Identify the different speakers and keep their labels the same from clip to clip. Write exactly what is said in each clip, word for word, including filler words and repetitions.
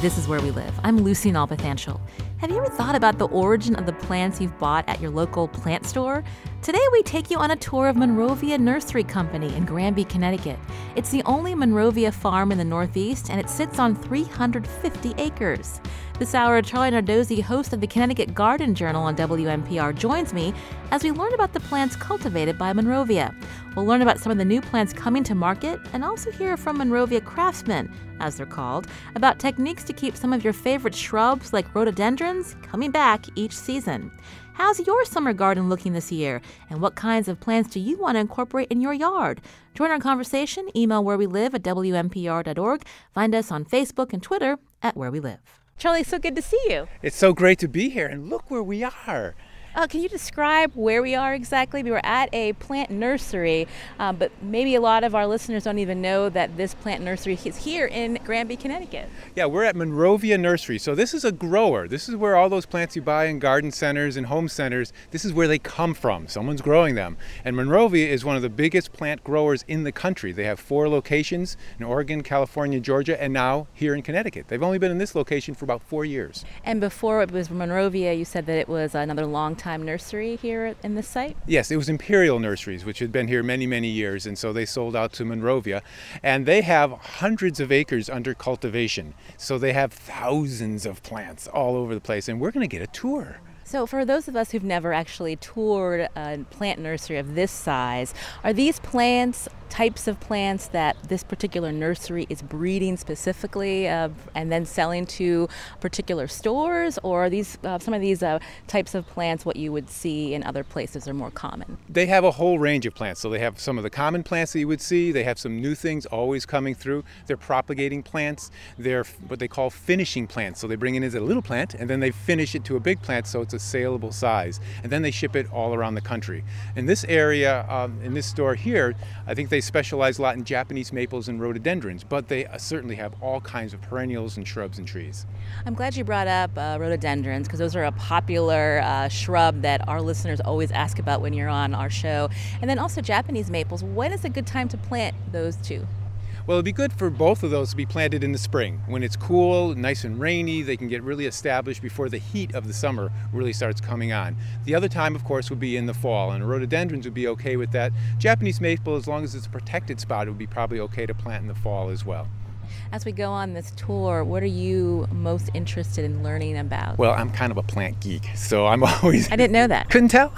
Speaker 1: This is Where We Live. I'm Lucy Nalpathanchel. Have you ever thought about the origin of the plants you've bought at your local plant store? Today we take you on a tour of Monrovia Nursery Company in Granby, Connecticut. It's the only Monrovia farm in the Northeast, and it sits on three hundred fifty acres. This hour, Charlie Nardozzi, host of the Connecticut Garden Journal on W N P R, joins me as we learn about the plants cultivated by Monrovia. We'll learn about some of the new plants coming to market and also hear from Monrovia craftsmen, as they're called, about techniques to keep some of your favorite shrubs like rhododendrons coming back each season. How's your summer garden looking this year? And what kinds of plants do you want to incorporate in your yard? Join our conversation. Email where we live at W N P R dot org. Find us on Facebook and Twitter at Where We Live. Charlie, so good to see you.
Speaker 2: It's so great to be here, and look where we are.
Speaker 1: Uh, can you describe where we are exactly? We were at a plant nursery, um, but maybe a lot of our listeners don't even know that this plant nursery is here in Granby, Connecticut.
Speaker 2: Yeah, we're at Monrovia Nursery. So this is a grower. This is where all those plants you buy in garden centers and home centers, this is where they come from. Someone's growing them. And Monrovia is one of the biggest plant growers in the country. They have four locations in Oregon, California, Georgia, and now here in Connecticut. They've only been in this location for about four years.
Speaker 1: And before it was Monrovia, you said that it was another long time nursery here in this site?
Speaker 2: Yes, it was Imperial Nurseries, which had been here many, many years, and so they sold out to Monrovia. And they have hundreds of acres under cultivation. So they have thousands of plants all over the place, and we're going to get a tour.
Speaker 1: So for those of us who've never actually toured a plant nursery of this size, are these plants types of plants that this particular nursery is breeding specifically uh, and then selling to particular stores, or are these uh, some of these uh, types of plants what you would see in other places are more common?
Speaker 2: They have a whole range of plants. So they have some of the common plants that you would see. They have some new things always coming through. They're propagating plants. They're what they call finishing plants. So they bring it as a little plant and then they finish it to a big plant so it's a saleable size. And then they ship it all around the country. In this area, um, in this store here, I think they specialize a lot in Japanese maples and rhododendrons, but they uh, certainly have all kinds of perennials and shrubs and trees.
Speaker 1: I'm glad you brought up uh, rhododendrons because those are a popular uh, shrub that our listeners always ask about when you're on our show. And then also Japanese maples. When is a good time to plant those two?
Speaker 2: Well, it'd be good for both of those to be planted in the spring. When it's cool, nice and rainy, they can get really established before the heat of the summer really starts coming on. The other time, of course, would be in the fall, and rhododendrons would be okay with that. Japanese maple, as long as it's a protected spot, it would be probably okay to plant in the fall as well.
Speaker 1: As we go on this tour, what are you most interested in learning about?
Speaker 2: Well, I'm kind of a plant geek, so I'm always...
Speaker 1: I didn't know that.
Speaker 2: Couldn't tell?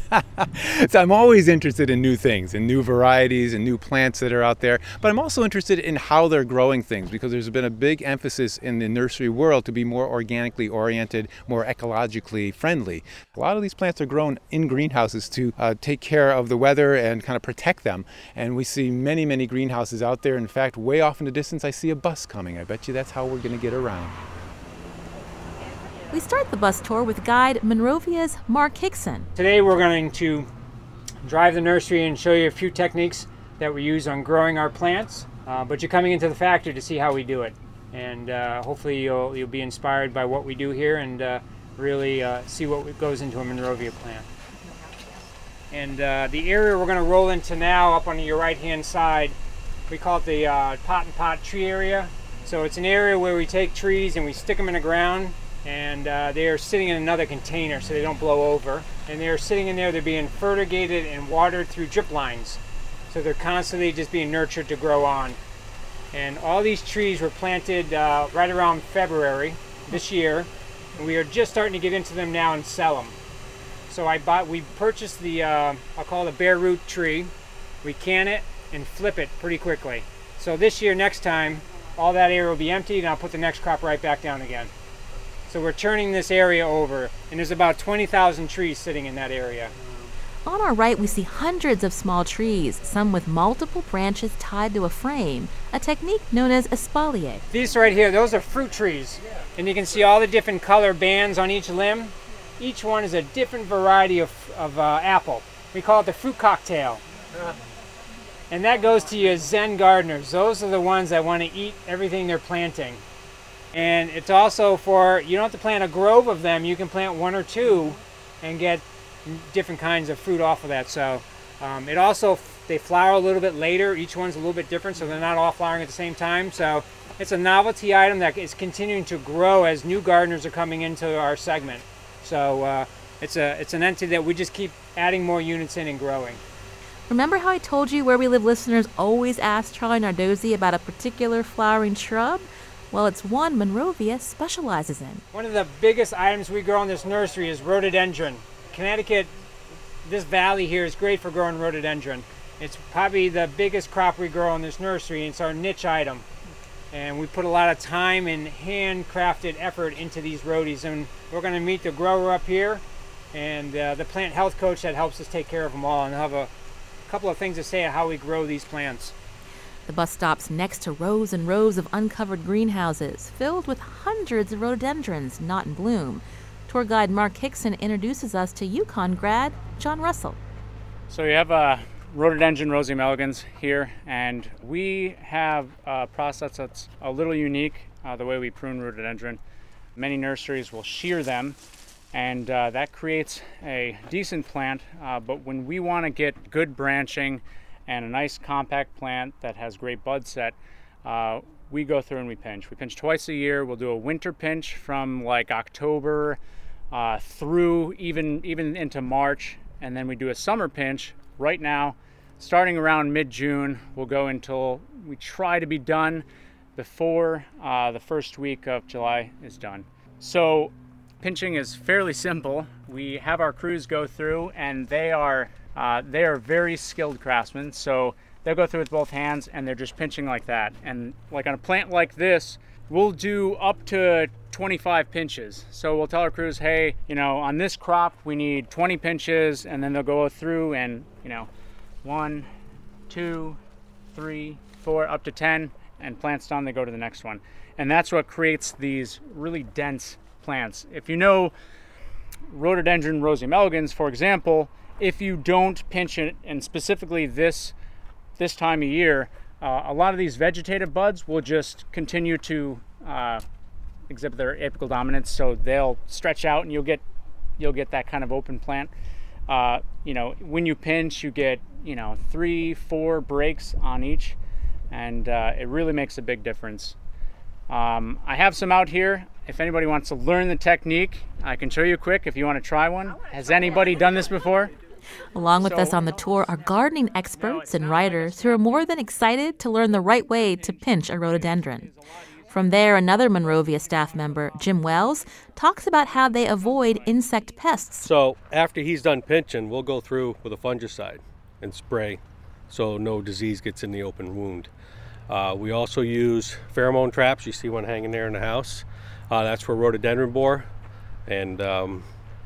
Speaker 2: So I'm always interested in new things, and new varieties, and new plants that are out there. But I'm also interested in how they're growing things, because there's been a big emphasis in the nursery world to be more organically oriented, more ecologically friendly. A lot of these plants are grown in greenhouses to uh, take care of the weather and kind of protect them. And we see many, many greenhouses out there. In fact, way off in the distance, I see a bus coming. I bet you that's how we're going to get around.
Speaker 1: We start the bus tour with guide Monrovia's Mark Hickson.
Speaker 3: Today we're going to drive the nursery and show you a few techniques that we use on growing our plants, uh, but you're coming into the factory to see how we do it. And uh, hopefully you'll, you'll be inspired by what we do here and uh, really uh, see what goes into a Monrovia plant. And uh, the area we're going to roll into now, up on your right hand side, we call it the uh, pot and pot tree area. So it's an area where we take trees and we stick them in the ground, and uh, they are sitting in another container so they don't blow over. And they're sitting in there, they're being fertigated and watered through drip lines. So they're constantly just being nurtured to grow on. And all these trees were planted uh, right around February this year, and we are just starting to get into them now and sell them. So I bought, we purchased the, uh, I'll call it a bare root tree. We can it and flip it pretty quickly. So this year, next time, all that area will be emptied and I'll put the next crop right back down again. So we're turning this area over, and there's about twenty thousand trees sitting in that area.
Speaker 1: On our right, we see hundreds of small trees, some with multiple branches tied to a frame, a technique known as espalier.
Speaker 3: These right here, those are fruit trees. And you can see all the different color bands on each limb. Each one is a different variety of, of uh, apple. We call it the fruit cocktail. And that goes to your Zen gardeners. Those are the ones that want to eat everything they're planting. And it's also for, you don't have to plant a grove of them, you can plant one or two and get different kinds of fruit off of that. So um, it also, they flower a little bit later. Each one's a little bit different, so they're not all flowering at the same time. So it's a novelty item that is continuing to grow as new gardeners are coming into our segment. So uh, it's a it's an entity that we just keep adding more units in and growing.
Speaker 1: Remember how I told you Where We Live listeners always ask Charlie Nardozzi about a particular flowering shrub? Well, it's one Monrovia specializes in.
Speaker 3: One of the biggest items we grow in this nursery is rhododendron. Connecticut, this valley here is great for growing rhododendron. It's probably the biggest crop we grow in this nursery, and it's our niche item. And we put a lot of time and handcrafted effort into these rhodies. And we're going to meet the grower up here and uh, the plant health coach that helps us take care of them all, and have a couple of things to say on how we grow these plants.
Speaker 1: The bus stops next to rows and rows of uncovered greenhouses filled with hundreds of rhododendrons not in bloom. Tour guide Mark Hickson introduces us to UConn grad John Russell.
Speaker 4: So you have a rhododendron Roseum elegans here, and we have a process that's a little unique, uh, the way we prune rhododendron. Many nurseries will shear them, and uh, that creates a decent plant, uh, but when we want to get good branching and a nice compact plant that has great bud set, uh, we go through and we pinch. We pinch twice a year. We'll do a winter pinch from like October uh, through even, even into March, and then we do a summer pinch right now, starting around mid-June. We'll go until we try to be done before uh, the first week of July is done. So pinching is fairly simple. We have our crews go through, and they are uh, they are very skilled craftsmen. So they'll go through with both hands, and they're just pinching like that. And like on a plant like this, we'll do up to twenty-five pinches. So we'll tell our crews, hey, you know, on this crop we need twenty pinches, and then they'll go through and, you know, one, two, three, four, up to ten, and plants done, they go to the next one. And that's what creates these really dense plants. If you know rhododendron Roseum elegans, for example, if you don't pinch it, and specifically this this time of year, uh, a lot of these vegetative buds will just continue to uh, exhibit their apical dominance, so they'll stretch out, and you'll get you'll get that kind of open plant. Uh, you know, when you pinch, you get you know three, four breaks on each, and uh, it really makes a big difference. Um, I have some out here. If anybody wants to learn the technique, I can show you quick if you want to try one. Has anybody done this before?
Speaker 1: Along with
Speaker 4: So-
Speaker 1: us on the tour are gardening experts and writers who are more than excited to learn the right way to pinch a rhododendron. From there, another Monrovia staff member, Jim Wells, talks about how they avoid insect pests.
Speaker 5: So after he's done pinching, we'll go through with a fungicide and spray so no disease gets in the open wound. Uh, we also use pheromone traps. You see one hanging there in the house. Uh, that's for rhododendron borer. And um,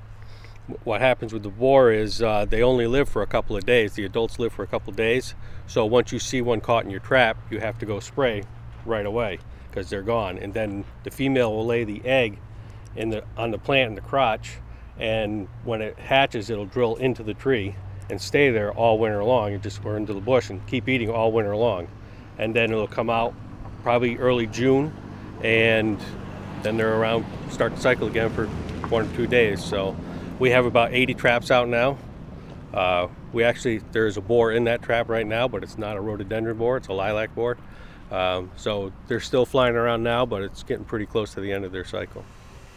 Speaker 5: what happens with the borer is uh, they only live for a couple of days. The adults live for a couple of days. So once you see one caught in your trap, you have to go spray right away because they're gone. And then the female will lay the egg in the on the plant in the crotch, and when it hatches, it'll drill into the tree and stay there all winter long. You just or into the bush and keep eating all winter long. And then it'll come out probably early June, and then they're around, start the cycle again for one or two days. So we have about eighty traps out now. Uh, we actually, there's a borer in that trap right now, but it's not a rhododendron borer, it's a lilac borer. Um, so they're still flying around now, but it's getting pretty close to the end of their cycle.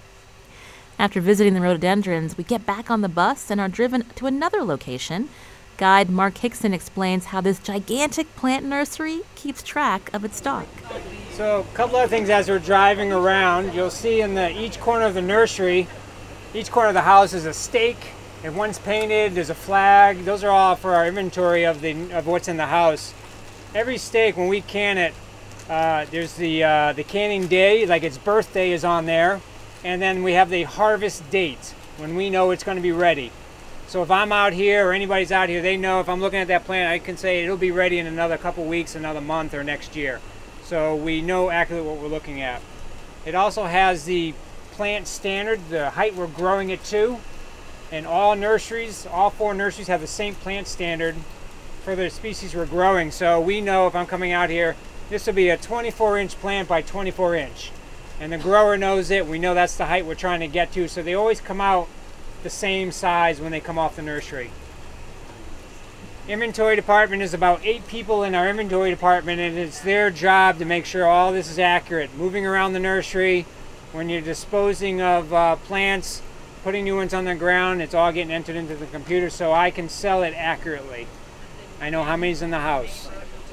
Speaker 1: After visiting the rhododendrons, we get back on the bus and are driven to another location. Guide Mark Hickson explains how this gigantic plant nursery keeps track of its stock.
Speaker 3: So a couple other things as we're driving around, you'll see in the each corner of the nursery, each corner of the house is a stake. If one's painted, there's a flag. Those are all for our inventory of the of what's in the house. Every stake, when we can it, uh, there's the uh, the canning day, like its birthday is on there, and then we have the harvest date when we know it's going to be ready. So if I'm out here or anybody's out here, they know if I'm looking at that plant, I can say it'll be ready in another couple weeks, another month, or next year. So we know accurately what we're looking at. It also has the plant standard, the height we're growing it to. And all nurseries, all four nurseries have the same plant standard for the species we're growing. So we know if I'm coming out here, this will be a twenty-four inch plant by twenty-four inch. And the grower knows it. We know that's the height we're trying to get to. So they always come out the same size when they come off the nursery. Inventory department is about eight people in our inventory department, and it's their job to make sure all this is accurate. Moving around the nursery, when you're disposing of uh, plants, putting new ones on the ground, it's all getting entered into the computer so I can sell it accurately. I know how many's in the house.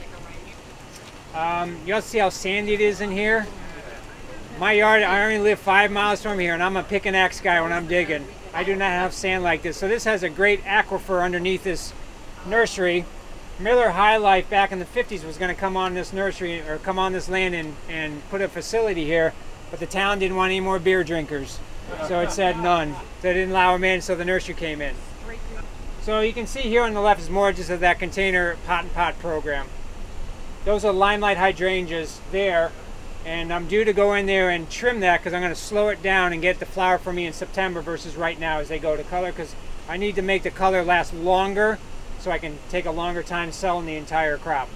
Speaker 3: Um, you'll see how sandy it is in here. My yard, I only live five miles from here, and I'm a pick and axe guy when I'm digging. I do not have sand like this. So this has a great aquifer underneath this nursery. Miller High Life back in the fifties was going to come on this nursery, or come on this land and, and put a facility here, but the town didn't want any more beer drinkers. So it said none. They didn't allow them in, so the nursery came in. So you can see here on the left is more just of that container pot and pot program. Those are limelight hydrangeas there, and I'm due to go in there and trim that because I'm going to slow it down and get the flower for me in September versus right now as they go to color, because I need to make the color last longer so I can take a longer time selling the entire crop.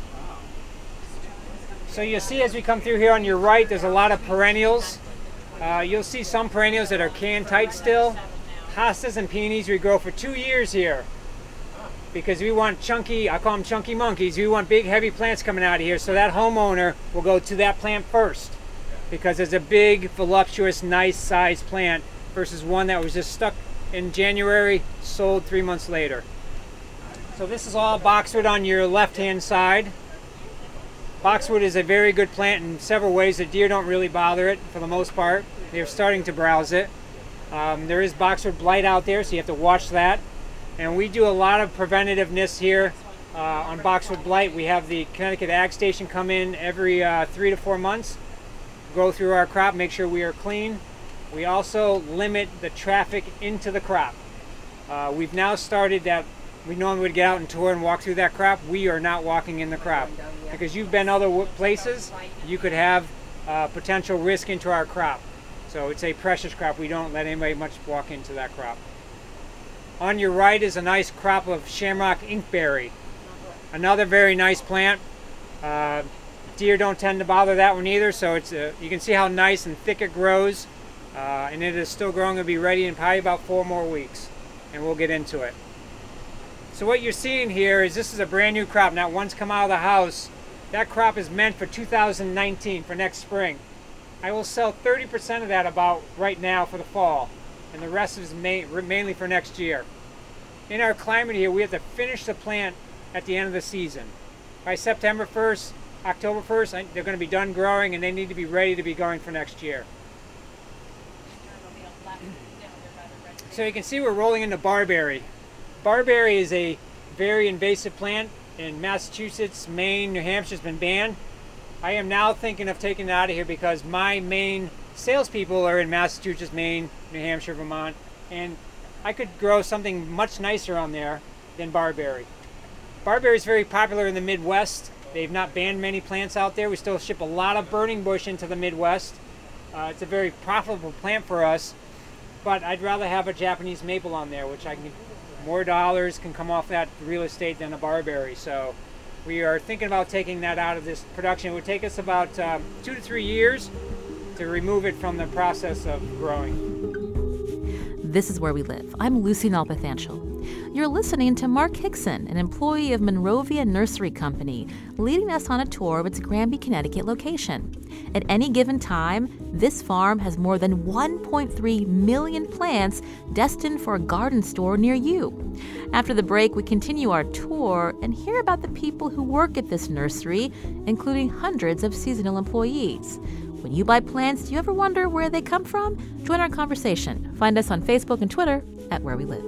Speaker 3: So you'll see as we come through here on your right, there's a lot of perennials. Uh, you'll see some perennials that are can tight still. Hostas and peonies we grow for two years here because we want chunky, I call them chunky monkeys, we want big heavy plants coming out of here, so that homeowner will go to that plant first because it's a big, voluptuous, nice sized plant versus one that was just stuck in January, sold three months later. So this is all boxwood on your left hand side. Boxwood is a very good plant in several ways. The deer don't really bother it for the most part. They're starting to browse it. Um, there is boxwood blight out there, so you have to watch that. And we do a lot of preventativeness here uh, on boxwood blight. We have the Connecticut Ag Station come in every uh, three to four months, go through our crop, make sure we are clean. We also limit the traffic into the crop. Uh, we've now started that. We normally would get out and tour and walk through that crop. We are not walking in the crop because you've been other places, you could have uh, potential risk into our crop. So it's a precious crop. We don't let anybody much walk into that crop. On your right is a nice crop of shamrock inkberry. Another very nice plant. Uh, deer don't tend to bother that one either, so it's uh, you can see how nice and thick it grows. Uh, and it is still growing to be ready in probably about four more weeks. And we'll get into it. So what you're seeing here is this is a brand new crop. Not one's come out of the house. That crop is meant for two thousand nineteen, for next spring. I will sell thirty percent of that about right now for the fall, and the rest is ma mainly for next year. In our climate here, we have to finish the plant at the end of the season. By September first, October first, they're going to be done growing and they need to be ready to be going for next year. So you can see we're rolling into barberry. Barberry is a very invasive plant in Massachusetts, Maine, New Hampshire. Has been banned. I am now thinking of taking it out of here because my main salespeople are in Massachusetts, Maine, New Hampshire, Vermont, and I could grow something much nicer on there than barberry. Barberry is very popular in the Midwest. They've not banned many plants out there. We still ship a lot of burning bush into the Midwest. Uh, it's a very profitable plant for us, but I'd rather have a Japanese maple on there, which I can more dollars can come off that real estate than a barberry. So we are thinking about taking that out of this production. It would take us about um, two to three years to remove it from the process of growing.
Speaker 1: This is Where We Live. I'm Lucy Nalpathanchel. You're listening to Mark Hickson, an employee of Monrovia Nursery Company, leading us on a tour of its Granby, Connecticut location. At any given time, this farm has more than one point three million plants destined for a garden store near you. After the break, we continue our tour and hear about the people who work at this nursery, including hundreds of seasonal employees. When you buy plants, do you ever wonder where they come from? Join our conversation. Find us on Facebook and Twitter at Where We Live.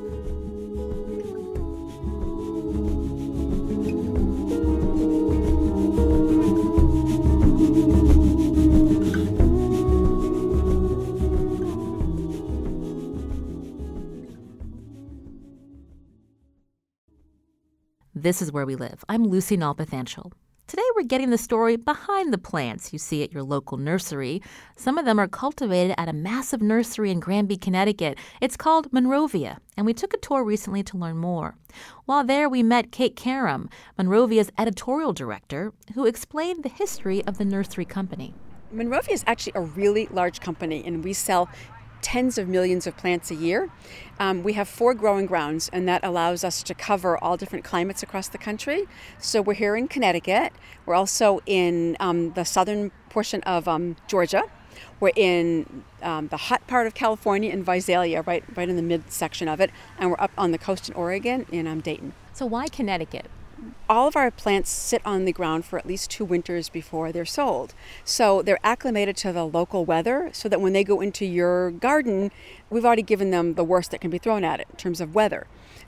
Speaker 1: This is Where We Live. I'm Lucy Nalpathanchel. Today we're getting the story behind the plants you see at your local nursery. Some of them are cultivated at a massive nursery in Granby, Connecticut. It's called Monrovia, and we took a tour recently to learn more. While there, we met Kate Karam, Monrovia's editorial director, who explained the history of the nursery company.
Speaker 6: Monrovia is actually a really large company, and we sell tens of millions of plants a year. Um, we have four growing grounds, and that allows us to cover all different climates across the country. So we're here in Connecticut. We're also in um, the southern portion of um, Georgia. We're in um, the hot part of California in Visalia, right, right in the midsection of it, and we're up on the coast in Oregon in um, Dayton.
Speaker 1: So why Connecticut?
Speaker 6: All of our plants sit on the ground for at least two winters before they're sold. So they're acclimated to the local weather so that when they go into your garden, we've already given them the worst that can be thrown at it in terms of weather.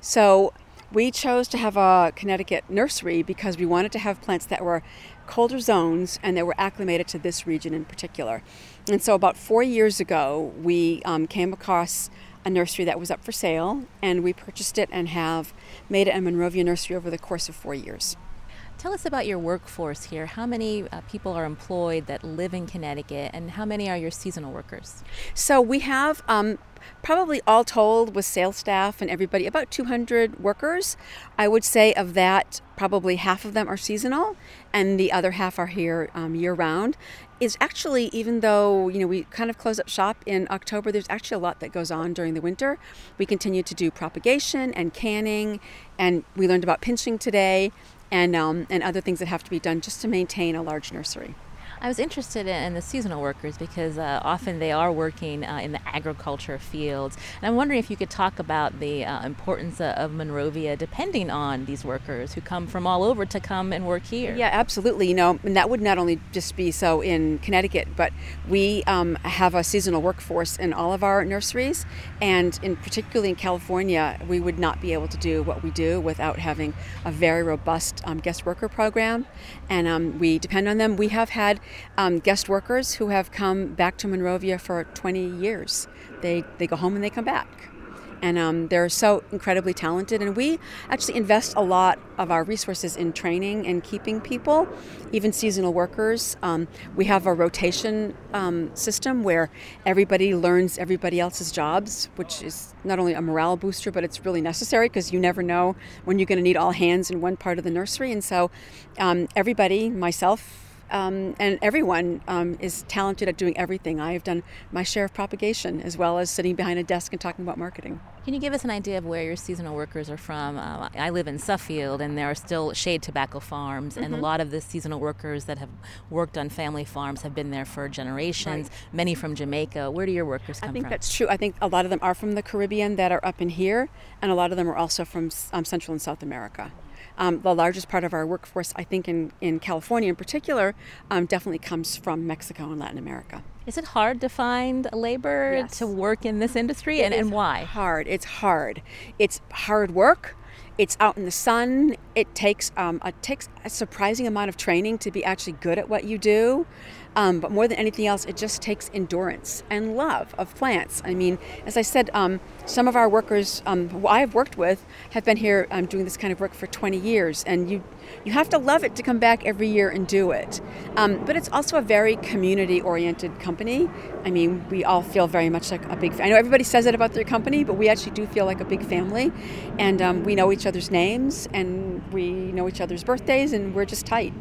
Speaker 6: So we chose to have a Connecticut nursery because we wanted to have plants that were colder zones and that were acclimated to this region in particular. And so about four years ago, we um, came across a nursery that was up for sale, and we purchased it and have made it a Monrovia nursery over the course of four years.
Speaker 1: Tell us about your workforce here. How many uh, people are employed that live in Connecticut, and how many are your seasonal workers?
Speaker 6: So we have um, probably all told with sales staff and everybody about two hundred workers. I would say of that, probably half of them are seasonal, and the other half are here um, year-round. Is actually, even though you know we kind of close up shop in October, there's actually a lot that goes on during the winter. We continue to do propagation and canning, and we learned about pinching today, and um, and other things that have to be done just to maintain a large nursery.
Speaker 1: I was interested in the seasonal workers because uh, often they are working uh, in the agriculture fields. And I'm wondering if you could talk about the uh, importance of Monrovia depending on these workers who come from all over to come and work here.
Speaker 6: Yeah, absolutely. You know, and that would not only just be so in Connecticut, but we um, have a seasonal workforce in all of our nurseries. And in particularly in California, we would not be able to do what we do without having a very robust um, guest worker program. And um, we depend on them. We have had Um, guest workers who have come back to Monrovia for twenty years. They they go home and they come back. And um, they're so incredibly talented. And we actually invest a lot of our resources in training and keeping people, even seasonal workers. Um, we have a rotation um, system where everybody learns everybody else's jobs, which is not only a morale booster, but it's really necessary because you never know when you're going to need all hands in one part of the nursery. And so um, everybody, myself, Um, and everyone um, is talented at doing everything. I have done my share of propagation as well as sitting behind a desk and talking about marketing.
Speaker 1: Can you give us an idea of where your seasonal workers are from? Uh, I live in Suffield, and there are still shade tobacco farms, mm-hmm. and a lot of the seasonal workers that have worked on family farms have been there for generations, right. Many from Jamaica. Where do your workers come from?
Speaker 6: I think from? That's true. I think a lot of them are from the Caribbean that are up in here, and a lot of them are also from um, Central and South America. Um, the largest part of our workforce, I think in, in California in particular, um, definitely comes from Mexico and Latin America.
Speaker 1: Is it hard to find labor
Speaker 6: yes.
Speaker 1: to work in this industry, and, and why?
Speaker 6: Hard. It's hard. It's hard work. It's out in the sun. It takes um, it takes a surprising amount of training to be actually good at what you do. Um, but more than anything else, it just takes endurance and love of plants. I mean, as I said, um, some of our workers um, who I have worked with have been here um, doing this kind of work for twenty years, and you you have to love it to come back every year and do it. Um, but it's also a very community-oriented company. I mean, we all feel very much like a big. I know everybody says it about their company, but we actually do feel like a big family, and um, we know each other's names, and we know each other's birthdays, and we're just tight.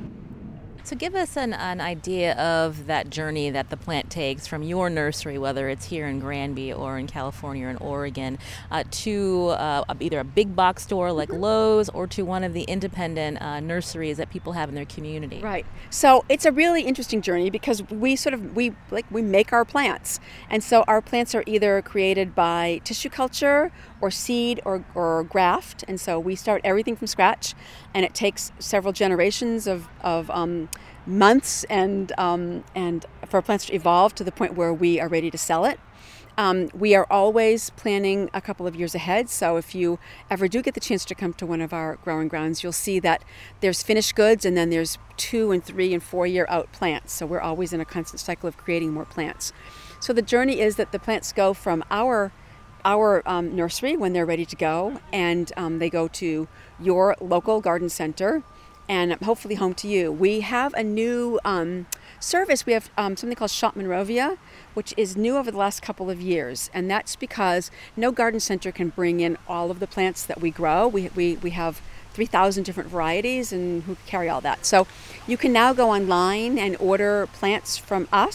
Speaker 1: So give us an, an idea of that journey that the plant takes from your nursery, whether it's here in Granby or in California or in Oregon, uh, to uh, either a big box store like Lowe's or to one of the independent uh, nurseries that people have in their community.
Speaker 6: Right. So it's a really interesting journey because we sort of, we like we make our plants. And so our plants are either created by tissue culture or seed or, or graft. And so we start everything from scratch, and it takes several generations of, of um, months and um, and for our plants to evolve to the point where we are ready to sell it. Um, we are always planning a couple of years ahead, so if you ever do get the chance to come to one of our growing grounds, you'll see that there's finished goods and then there's two and three and four year out plants. So we're always in a constant cycle of creating more plants. So the journey is that the plants go from our our um, nursery when they're ready to go, and um, they go to your local garden center and hopefully home to you. We have a new um, service. We have um, something called Shop Monrovia, which is new over the last couple of years, and that's because no garden center can bring in all of the plants that we grow. We we, we have three thousand different varieties and who carry all that. So you can now go online and order plants from us,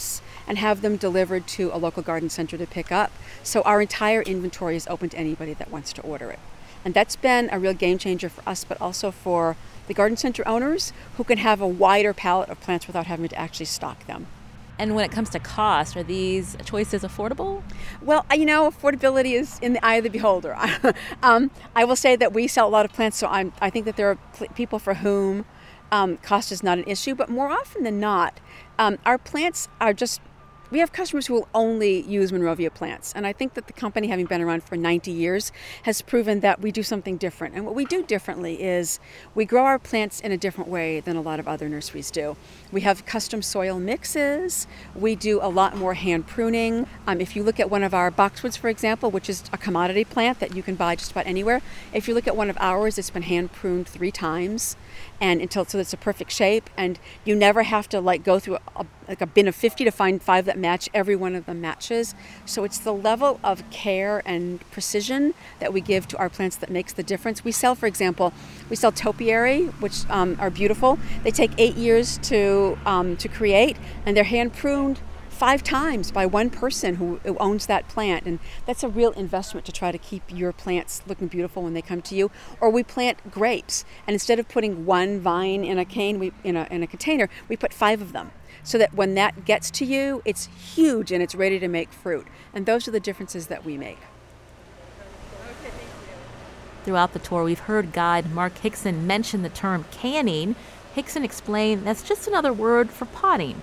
Speaker 6: and have them delivered to a local garden center to pick up. So our entire inventory is open to anybody that wants to order it. And that's been a real game changer for us, but also for the garden center owners who can have a wider palette of plants without having to actually stock them.
Speaker 1: And when it comes to cost, are these choices affordable?
Speaker 6: Well, you know, affordability is in the eye of the beholder. um, I will say that we sell a lot of plants, so I'm, I think that there are pl- people for whom um, cost is not an issue, but more often than not, um, our plants are just, we have customers who will only use Monrovia plants. And I think that the company, having been around for ninety years, has proven that we do something different. And what we do differently is we grow our plants in a different way than a lot of other nurseries do. We have custom soil mixes. We do a lot more hand pruning. Um, if you look at one of our boxwoods, for example, which is a commodity plant that you can buy just about anywhere, if you look at one of ours, it's been hand pruned three times. And until so it's a perfect shape, and you never have to like go through a, like a bin of fifty to find five that match. Every one of them matches. So it's the level of care and precision that we give to our plants that makes the difference. We sell, for example, we sell topiary, which um, are beautiful. They take eight years to um, to create, and they're hand pruned five times by one person who, who owns that plant. And that's a real investment to try to keep your plants looking beautiful when they come to you. Or we plant grapes, and instead of putting one vine in a cane, we in a in a container, we put five of them, so that when that gets to you, it's huge and it's ready to make fruit. And those are the differences that we make.
Speaker 1: Throughout the tour, we've heard guide Mark Hickson mention the term canning. Hickson explained that's just another word for potting.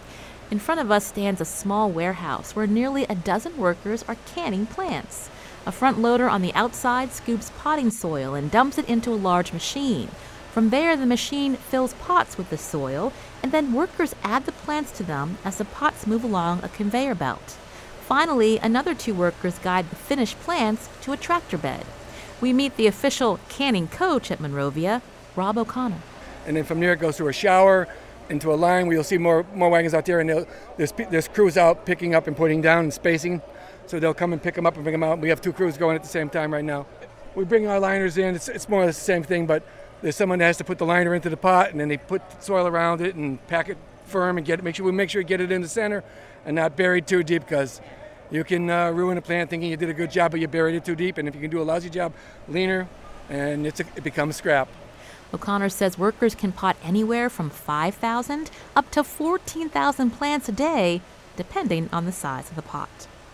Speaker 1: In front of us stands a small warehouse where nearly a dozen workers are canning plants. A front loader on the outside scoops potting soil and dumps it into a large machine. From there, the machine fills pots with the soil, and then workers add the plants to them as the pots move along a conveyor belt. Finally, another two workers guide the finished plants to a tractor bed. We meet the official canning coach at Monrovia, Rob O'Connor.
Speaker 7: And then from there it goes through a shower, into a line where you'll see more more wagons out there, and there's, there's crews out picking up and putting down and spacing. So they'll come and pick them up and bring them out. We have two crews going at the same time right now. We bring our liners in. It's, it's more or less the same thing, but there's someone that has to put the liner into the pot, and then they put soil around it and pack it firm and get it. Make sure we make sure you get it in the center and not buried too deep, because you can uh, ruin a plant thinking you did a good job, but you buried it too deep. And if you can do a lousy job, leaner, and it's a, it becomes scrap.
Speaker 1: O'Connor says workers can pot anywhere from five thousand up to fourteen thousand plants a day, depending on the size of the pot.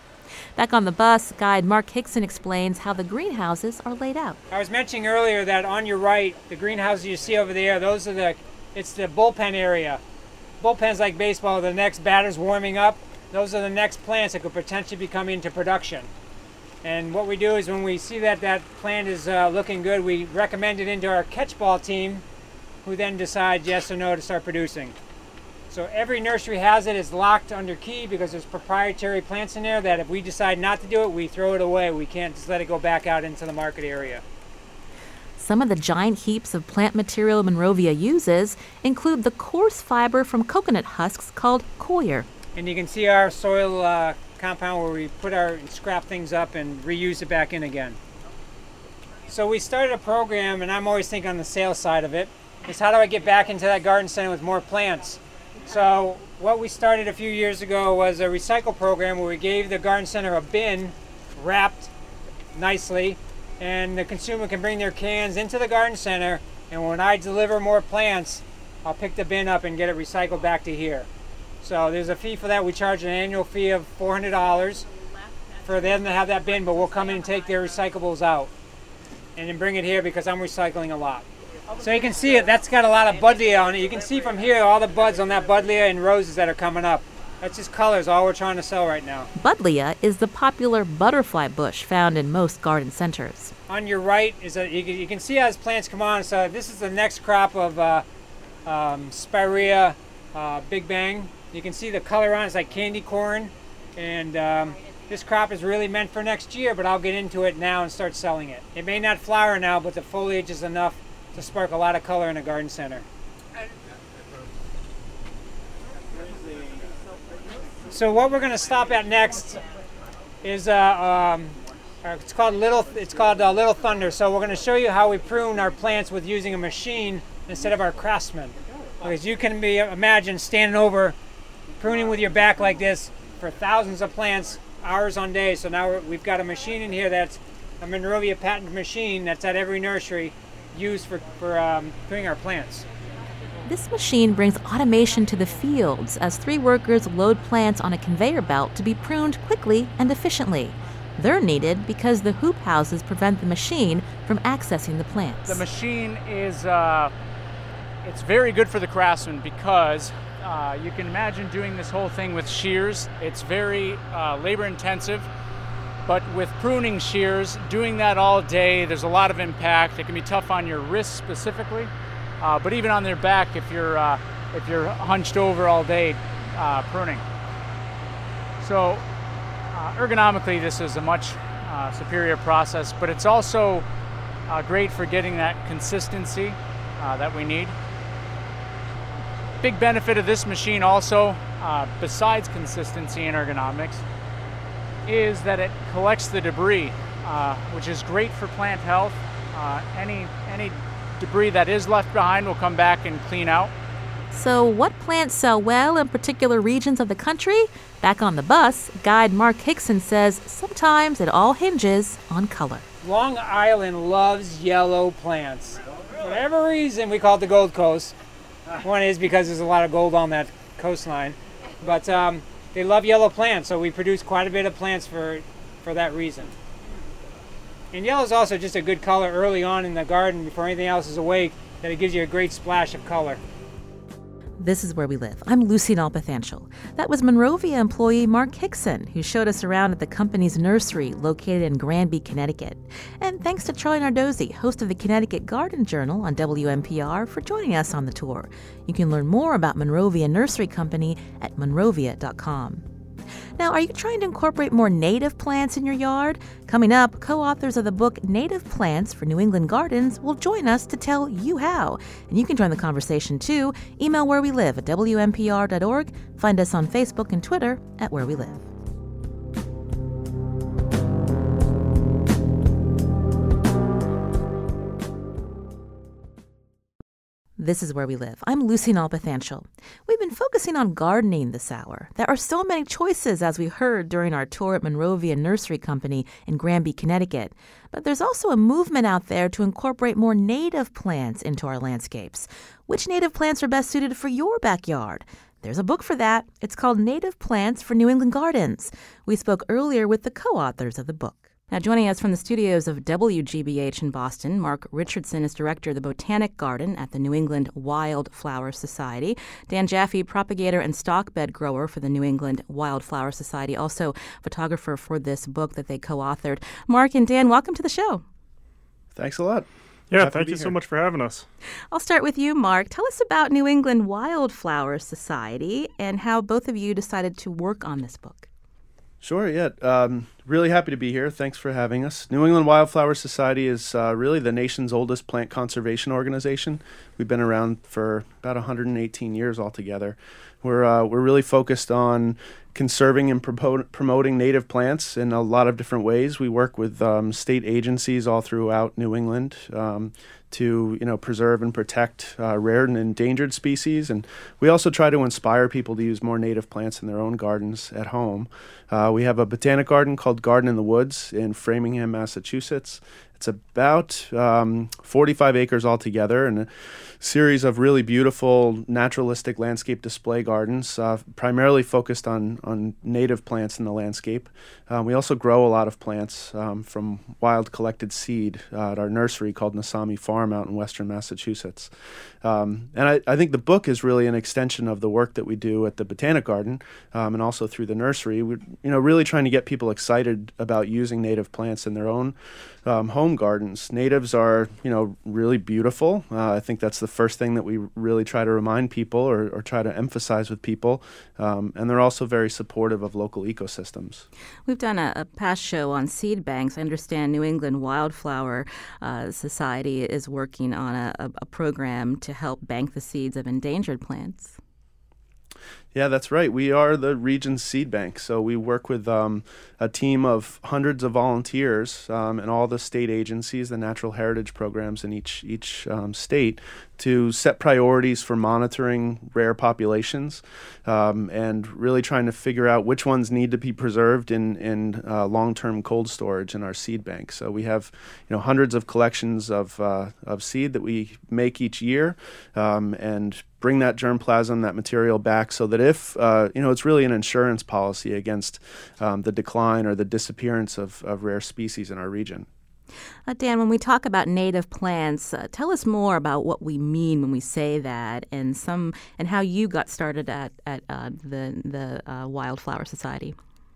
Speaker 1: Back on the bus, guide Mark Hickson explains how the greenhouses are laid out.
Speaker 3: I was mentioning earlier that on your right, the greenhouses you see over there, those are the, it's the bullpen area. Bullpens like baseball, the next batter's warming up. Those are the next plants that could potentially be coming into production. And what we do is when we see that that plant is uh, looking good, we recommend it into our catchball team, who then decides yes or no to start producing. So every nursery has it. It's locked under key because there's proprietary plants in there that if we decide not to do it, we throw it away. We can't just let it go back out into the market area.
Speaker 1: Some of the giant heaps of plant material Monrovia uses include the coarse fiber from coconut husks called coir.
Speaker 3: And you can see our soil uh, compound where we put our scrap things up and reuse it back in again. So we started a program, and I'm always thinking on the sales side of it, is how do I get back into that garden center with more plants? So what we started a few years ago was a recycle program where we gave the garden center a bin wrapped nicely, and the consumer can bring their cans into the garden center, and when I deliver more plants, I'll pick the bin up and get it recycled back to here. So there's a fee for that. We charge an annual fee of four hundred dollars for them to have that bin, but we'll come in and take their recyclables out and then bring it here because I'm recycling a lot. So you can see it, that's got a lot of buddleia on it. You can see from here all the buds on that buddleia and roses that are coming up. That's just colors, all we're trying to sell right now.
Speaker 1: Buddleia is the popular butterfly bush found in most garden centers.
Speaker 3: On your right is a, you can, you can see as plants come on. So this is the next crop of uh, um, Spirea uh, Big Bang. You can see the color on it, it's like candy corn. And um, this crop is really meant for next year, but I'll get into it now and start selling it. It may not flower now, but the foliage is enough to spark a lot of color in a garden center. So what we're going to stop at next is uh, um, it's called Little it's called uh, Little Thunder. So we're going to show you how we prune our plants with using a machine instead of our Craftsman. Because you can be imagine standing over pruning with your back like this for thousands of plants, hours on day. So now we're, we've got a machine in here that's a Monrovia patent machine that's at every nursery used for, for um, pruning our plants.
Speaker 1: This machine brings automation to the fields as three workers load plants on a conveyor belt to be pruned quickly and efficiently. They're needed because the hoop houses prevent the machine from accessing the plants.
Speaker 4: The machine is uh, it's very good for the craftsman because uh, you can imagine doing this whole thing with shears. It's very uh, labor intensive, but with pruning shears, doing that all day, there's a lot of impact. It can be tough on your wrists specifically, uh, but even on their back if you're uh, if you're hunched over all day uh, pruning. So uh, ergonomically, this is a much uh, superior process, but it's also uh, great for getting that consistency uh, that we need. Big benefit of this machine also, uh, besides consistency and ergonomics, is that it collects the debris, uh, which is great for plant health. Uh, any, any debris that is left behind will come back and clean out.
Speaker 1: So what plants sell well in particular regions of the country? Back on the bus, guide Mark Hickson says sometimes it all hinges on color.
Speaker 3: Long Island loves yellow plants. For whatever reason, we call it the Gold Coast. One is because there's a lot of gold on that coastline. But um, they love yellow plants, so we produce quite a bit of plants for, for that reason. And yellow is also just a good color early on in the garden before anything else is awake, that it gives you a great splash of color.
Speaker 1: This is Where We Live. I'm Lucy Nalpathanchel. That was Monrovia employee Mark Hickson, who showed us around at the company's nursery located in Granby, Connecticut. And thanks to Charlie Nardozzi, host of the Connecticut Garden Journal on W M P R, for joining us on the tour. You can learn more about Monrovia Nursery Company at monrovia dot com. Now, are you trying to incorporate more native plants in your yard? Coming up, co-authors of the book Native Plants for New England Gardens will join us to tell you how. And you can join the conversation too. Email Where We Live at W M P R dot org. Find us on Facebook and Twitter at Where We Live. This is Where We Live. I'm Lucy Nalpathanchel. We've been focusing on gardening this hour. There are so many choices, as we heard during our tour at Monrovia Nursery Company in Granby, Connecticut. But there's also a movement out there to incorporate more native plants into our landscapes. Which native plants are best suited for your backyard? There's a book for that. It's called Native Plants for New England Gardens. We spoke earlier with the co-authors of the book. Now, joining us from the studios of W G B H in Boston, Mark Richardson is director of the Botanic Garden at the New England Wildflower Society. Dan Jaffe, propagator and stockbed grower for the New England Wildflower Society, also photographer for this book that they co-authored. Mark and Dan, welcome to the show.
Speaker 8: Thanks a lot.
Speaker 9: Yeah,
Speaker 8: Happy
Speaker 9: thank
Speaker 8: to
Speaker 9: you
Speaker 8: be
Speaker 9: so
Speaker 8: here.
Speaker 9: much for having us.
Speaker 1: I'll start with you, Mark. Tell us about New England Wildflower Society and how both of you decided to work on this book.
Speaker 8: Sure, yeah. Um, really happy to be here. Thanks for having us. New England Wildflower Society is uh, really the nation's oldest plant conservation organization. We've been around for about one hundred eighteen years altogether. We're, uh, we're really focused on conserving and propo- promoting native plants in a lot of different ways. We work with um, state agencies all throughout New England um, to you know preserve and protect uh, rare and endangered species, and we also try to inspire people to use more native plants in their own gardens at home. Uh, we have a botanic garden called Garden in the Woods in Framingham, Massachusetts. It's about um, forty-five acres altogether, and a series of really beautiful naturalistic landscape display gardens, uh, primarily focused on, on native plants in the landscape. Um, we also grow a lot of plants um, from wild collected seed uh, at our nursery called Nasami Farm out in western Massachusetts. Um, and I, I think the book is really an extension of the work that we do at the Botanic Garden um, and also through the nursery. We're you know, really trying to get people excited about using native plants in their own um, home gardens. Natives are, you know, really beautiful. Uh, I think that's the first thing that we really try to remind people or, or try to emphasize with people. Um, and they're also very supportive of local ecosystems.
Speaker 1: We've done a, a past show on seed banks. I understand New England Wildflower uh, Society is working on a, a, a program to help bank the seeds of endangered plants.
Speaker 8: Yeah, that's right. We are the region's seed bank. So we work with um, a team of hundreds of volunteers um, and all the state agencies, the natural heritage programs in each each um, state, to set priorities for monitoring rare populations um, and really trying to figure out which ones need to be preserved in in uh, long-term cold storage in our seed bank. So we have, you know, hundreds of collections of uh, of seed that we make each year um, and bring that germplasm, that material back, so that if, uh, you know, it's really an insurance policy against um, the decline or the disappearance of, of rare species in our region.
Speaker 1: Uh, Dan, when we talk about native plants, uh, tell us more about what we mean when we say that, and some and how you got started at at uh, the the uh, Wildflower Society.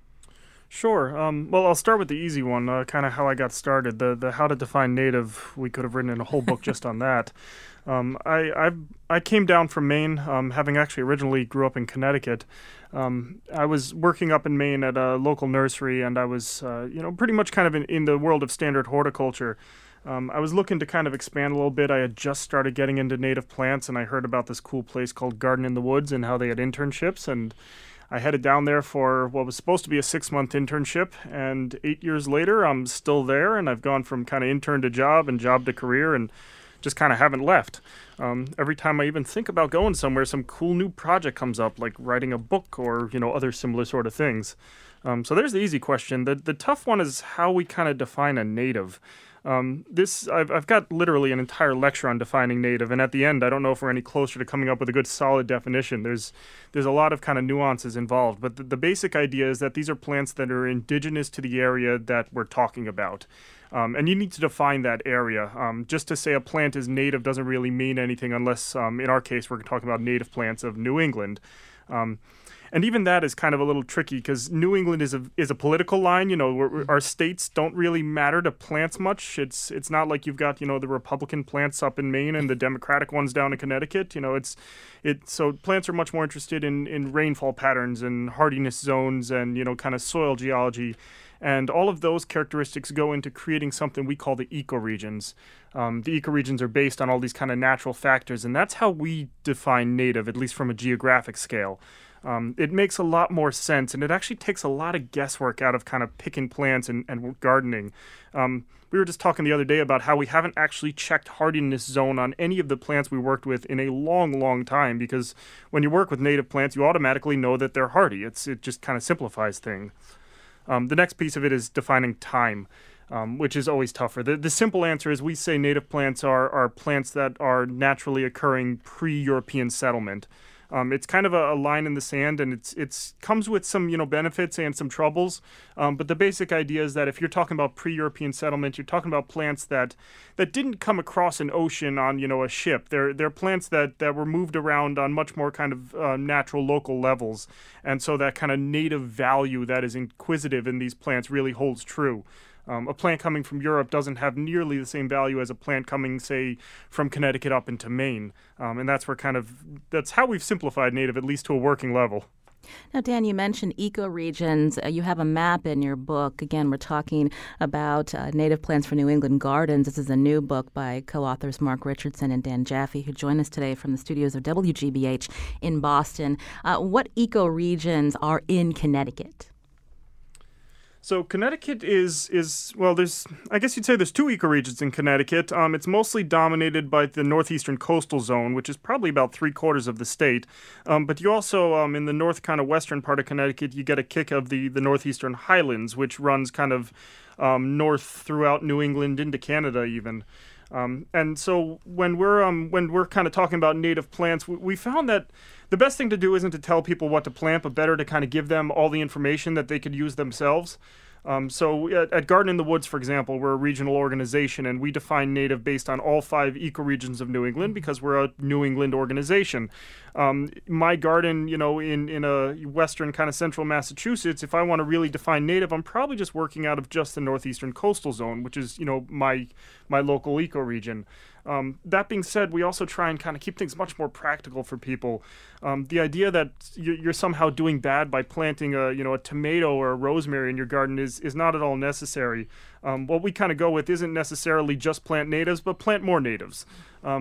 Speaker 9: Sure. Um, well, I'll start with the easy one, uh, kind of how I got started. The the how to define native. We could have written a whole book just on that. Um, I, I I came down from Maine, um, having actually originally grew up in Connecticut. Um, I was working up in Maine at a local nursery, and I was, uh, you know, pretty much kind of in, in the world of standard horticulture. Um, I was looking to kind of expand a little bit. I had just started getting into native plants, and I heard about this cool place called Garden in the Woods and how they had internships, and I headed down there for what was supposed to be a six-month internship, and eight years later, I'm still there, and I've gone from kind of intern to job and job to career, and just kind of haven't left. Um, every time I even think about going somewhere, some cool new project comes up, like writing a book or, you know, other similar sort of things. Um, so there's the easy question. The the tough one is how we kind of define a native. Um, this I've I've got literally an entire lecture on defining native, and at the end, I don't know if we're any closer to coming up with a good solid definition. There's there's a lot of kind of nuances involved, but the, the basic idea is that these are plants that are indigenous to the area that we're talking about. Um, and you need to define that area. Um, just to say a plant is native doesn't really mean anything unless, um, in our case, we're talking about native plants of New England. Um, and even that is kind of a little tricky because New England is a is a political line. You know, we're, our states don't really matter to plants much. It's it's not like you've got, you know, the Republican plants up in Maine and the Democratic ones down in Connecticut. You know, it's it so plants are much more interested in in rainfall patterns and hardiness zones and, you know, kind of soil geology. And all of those characteristics go into creating something we call the ecoregions. Um, the ecoregions are based on all these kind of natural factors, and that's how we define native, at least from a geographic scale. Um, it makes a lot more sense, and it actually takes a lot of guesswork out of kind of picking plants and, and gardening. Um, we were just talking the other day about how we haven't actually checked hardiness zone on any of the plants we worked with in a long, long time, because when you work with native plants, you automatically know that they're hardy. It's, it just kind of simplifies things. Um, the next piece of it is defining time, um, which is always tougher. The, the simple answer is we say native plants are, are plants that are naturally occurring pre-European settlement. Um, it's kind of a, a line in the sand, and it's it's comes with some, you know, benefits and some troubles. Um, but the basic idea is that if you're talking about pre-European settlement, you're talking about plants that that didn't come across an ocean on, you know, a ship. They're they're plants that, that were moved around on much more kind of uh, natural local levels, and so that kind of native value that is inquisitive in these plants really holds true. Um, a plant coming from Europe doesn't have nearly the same value as a plant coming, say, from Connecticut up into Maine. Um, and that's where kind of, that's how we've simplified native, at least to a working level.
Speaker 1: Now, Dan, you mentioned ecoregions. Uh, you have a map in your book. Again, we're talking about uh, native plants for New England gardens. This is a new book by co-authors Mark Richardson and Dan Jaffe, who join us today from the studios of W G B H in Boston. Uh, what ecoregions are in Connecticut?
Speaker 9: So Connecticut is, is well, there's, I guess you'd say there's two ecoregions in Connecticut. Um, it's mostly dominated by the northeastern coastal zone, which is probably about three quarters of the state. Um, but you also, um, in the north kind of western part of Connecticut, you get a kick of the, the northeastern highlands, which runs kind of um, north throughout New England into Canada even. Um, and so when we're um, when we're kind of talking about native plants, we, we found that the best thing to do isn't to tell people what to plant, but better to kind of give them all the information that they could use themselves. Um, so at, at Garden in the Woods, for example, we're a regional organization, and we define native based on all five ecoregions of New England because we're a New England organization. Um, my garden, you know, in, in a western kind of central Massachusetts, if I want to really define native, I'm probably just working out of just the northeastern coastal zone, which is, you know, my my local ecoregion. Um, that being said, we also try and kind of keep things much more practical for people. Um, the idea that you're somehow doing bad by planting a, you know, a tomato or a rosemary in your garden is, is not at all necessary. Um, what we kind of go with isn't necessarily just plant natives, but plant more natives. Um,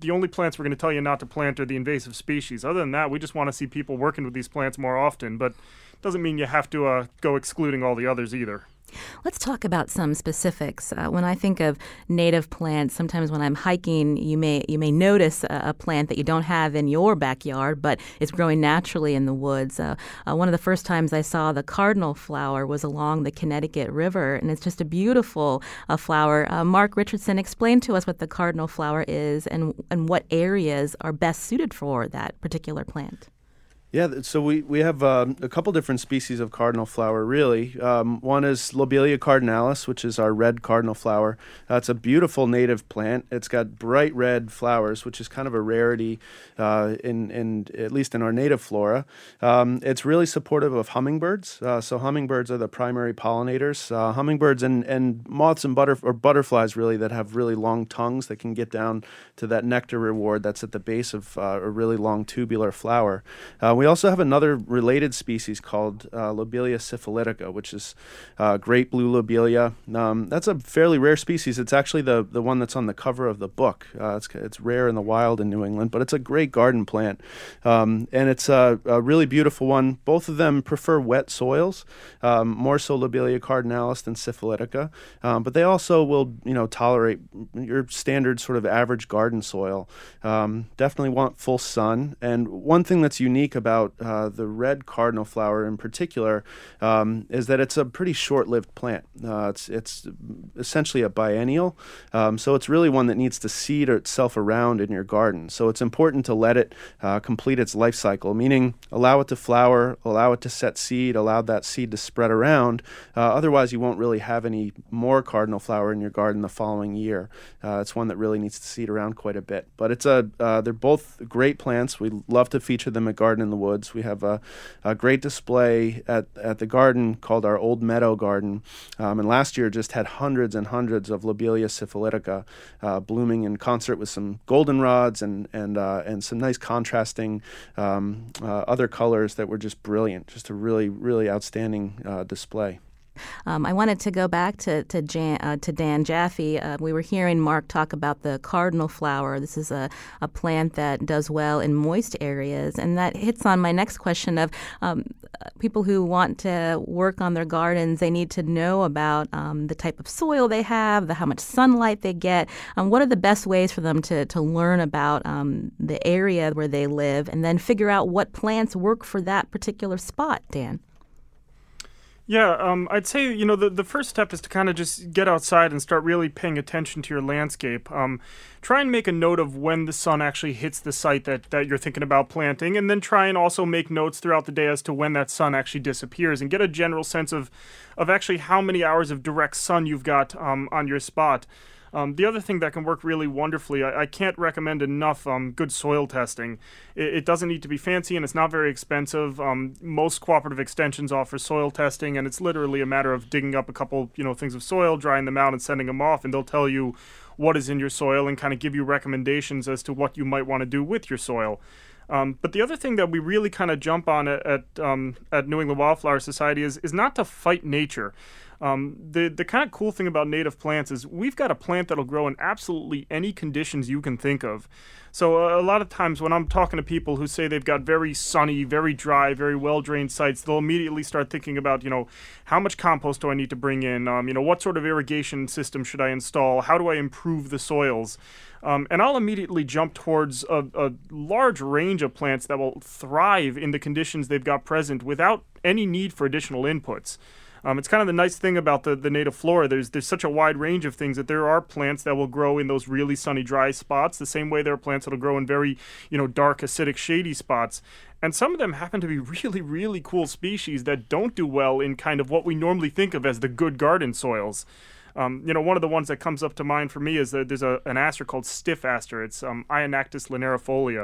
Speaker 9: the only plants we're going to tell you not to plant are the invasive species. Other than that, we just want to see people working with these plants more often, but doesn't mean you have to uh, go excluding all the others either.
Speaker 1: Let's talk about some specifics. Uh, when I think of native plants, sometimes when I'm hiking, you may you may notice a, a plant that you don't have in your backyard, but it's growing naturally in the woods. Uh, uh, one of the first times I saw the cardinal flower was along the Connecticut River, and it's just a beautiful uh, flower. Uh, Mark Richardson, explain to us what the cardinal flower is and and what areas are best suited for that particular plant.
Speaker 8: Yeah, so we, we have um, a couple different species of cardinal flower, really. Um, one is Lobelia cardinalis, which is our red cardinal flower. Uh, it's a beautiful native plant. It's got bright red flowers, which is kind of a rarity uh, in, in at least in our native flora. Um, it's really supportive of hummingbirds. Uh, so hummingbirds are the primary pollinators. Uh, hummingbirds and, and moths and butter, or butterflies, really, that have really long tongues that can get down to that nectar reward that's at the base of uh, a really long tubular flower. Uh, we We also have another related species called uh, Lobelia syphilitica, which is uh, great blue lobelia. Um, that's a fairly rare species. It's actually the, the one that's on the cover of the book. Uh, it's, it's rare in the wild in New England, but it's a great garden plant. Um, and it's a, a really beautiful one. Both of them prefer wet soils, um, more so Lobelia cardinalis than syphilitica. Um, but they also will, you know, tolerate your standard sort of average garden soil. Um, definitely want full sun. And one thing that's unique about Uh, the red cardinal flower in particular um, is that it's a pretty short-lived plant. Uh, it's it's essentially a biennial, um, so it's really one that needs to seed itself around in your garden. So it's important to let it uh, complete its life cycle, meaning allow it to flower, allow it to set seed, allow that seed to spread around. Uh, otherwise, you won't really have any more cardinal flower in your garden the following year. Uh, it's one that really needs to seed around quite a bit. But it's a uh, they're both great plants. We love to feature them at Garden in the Woods. We have a, a great display at, at the garden called our Old Meadow Garden. Um, and last year just had hundreds and hundreds of Lobelia syphilitica uh, blooming in concert with some goldenrods and and uh, and some nice contrasting um, uh, other colors that were just brilliant. Just a really, really outstanding uh, display.
Speaker 1: Um, I wanted to go back to to, Jan, uh, to Dan Jaffe. Uh, we were hearing Mark talk about the cardinal flower. This is a, a plant that does well in moist areas, and that hits on my next question of um, people who want to work on their gardens. They need to know about um, the type of soil they have, the how much sunlight they get. Um, what are the best ways for them to to learn about um, the area where they live, and then figure out what plants work for that particular spot, Dan?
Speaker 9: Yeah, um, I'd say, you know, the, the first step is to kind of just get outside and start really paying attention to your landscape. Um, try and make a note of when the sun actually hits the site that, that you're thinking about planting, and then try and also make notes throughout the day as to when that sun actually disappears, and get a general sense of, of actually how many hours of direct sun you've got um, on your spot. Um, the other thing that can work really wonderfully, I, I can't recommend enough um, good soil testing. It, it doesn't need to be fancy, and it's not very expensive. Um, most cooperative extensions offer soil testing, and it's literally a matter of digging up a couple, you know, things of soil, drying them out, and sending them off, and they'll tell you what is in your soil and kind of give you recommendations as to what you might want to do with your soil. Um, but the other thing that we really kind of jump on at at, um, at New England Wildflower Society is is not to fight nature. Um, the the kind of cool thing about native plants is we've got a plant that'll grow in absolutely any conditions you can think of. So uh, a lot of times when I'm talking to people who say they've got very sunny, very dry, very well-drained sites, they'll immediately start thinking about, you know, how much compost do I need to bring in? Um, you know, what sort of irrigation system should I install? How do I improve the soils? Um, and I'll immediately jump towards a, a large range of plants that will thrive in the conditions they've got present without any need for additional inputs. Um, it's kind of the nice thing about the, the native flora. There's there's such a wide range of things that there are plants that will grow in those really sunny, dry spots, the same way there are plants that will grow in very, you know, dark, acidic, shady spots. And some of them happen to be really, really cool species that don't do well in kind of what we normally think of as the good garden soils. Um, you know, one of the ones that comes up to mind for me is that there's a, an aster called stiff aster. It's um, Ionactis linearifolia.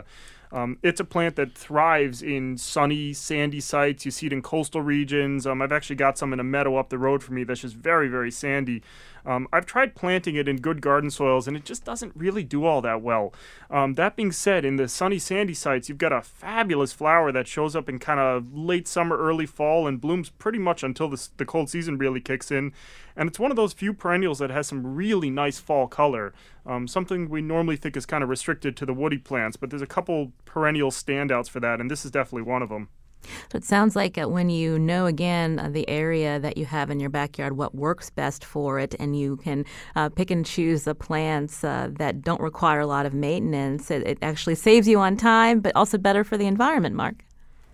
Speaker 9: Um, it's a plant that thrives in sunny, sandy sites. You see it in coastal regions. Um, I've actually got some in a meadow up the road from me that's just very, very sandy. Um, I've tried planting it in good garden soils, and it just doesn't really do all that well. Um, that being said, in the sunny, sandy sites, you've got a fabulous flower that shows up in kind of late summer, early fall, and blooms pretty much until the, the cold season really kicks in. And it's one of those few perennials that has some really nice fall color, um, something we normally think is kind of restricted to the woody plants, but there's a couple perennial standouts for that, and this is definitely one of them.
Speaker 1: So it sounds like uh, when you know, again, uh, the area that you have in your backyard, what works best for it, and you can uh, pick and choose the plants uh, that don't require a lot of maintenance, it, it actually saves you on time, but also better for the environment, Mark.